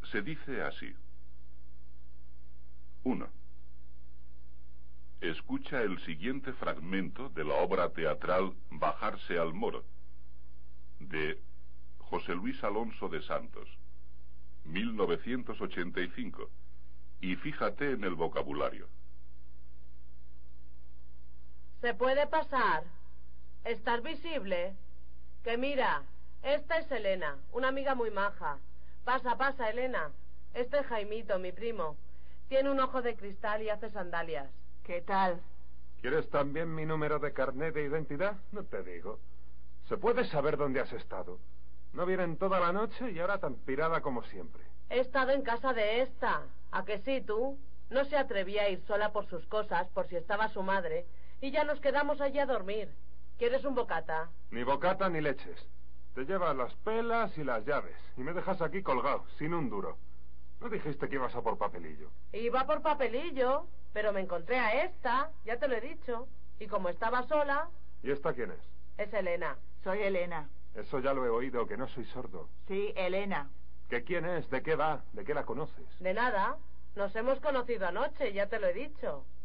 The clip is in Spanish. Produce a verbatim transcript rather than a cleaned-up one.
se dice así. uno. Escucha el siguiente fragmento de la obra teatral Bajarse al Moro, de José Luis Alonso de Santos, mil novecientos ochenta y cinco, y fíjate en el vocabulario. ¿Se puede pasar? ¿Estás visible? Que mira, esta es Elena, una amiga muy maja. Pasa, pasa, Elena. Este es Jaimito, mi primo. Tiene un ojo de cristal y hace sandalias. ¿Qué tal? ¿Quieres también mi número de carnet de identidad? No te digo. ¿Se puede saber dónde has estado? No vienen toda la noche y ahora tan pirada como siempre. He estado en casa de esta. ¿A que sí, tú? No se atrevía a ir sola por sus cosas, por si estaba su madre, y ya nos quedamos allí a dormir. ¿Quieres un bocata? Ni bocata ni leches. Te llevas las pelas y las llaves, y me dejas aquí colgado, sin un duro. ¿No dijiste que ibas a por papelillo? Iba por papelillo, pero me encontré a esta, ya te lo he dicho. Y como estaba sola... ¿Y esta quién es? Es Elena. Soy Elena. Eso ya lo he oído, que no soy sordo. Sí, Elena. ¿Qué quién es? ¿De qué va? ¿De qué la conoces? De nada. Nos hemos conocido anoche, ya te lo he dicho.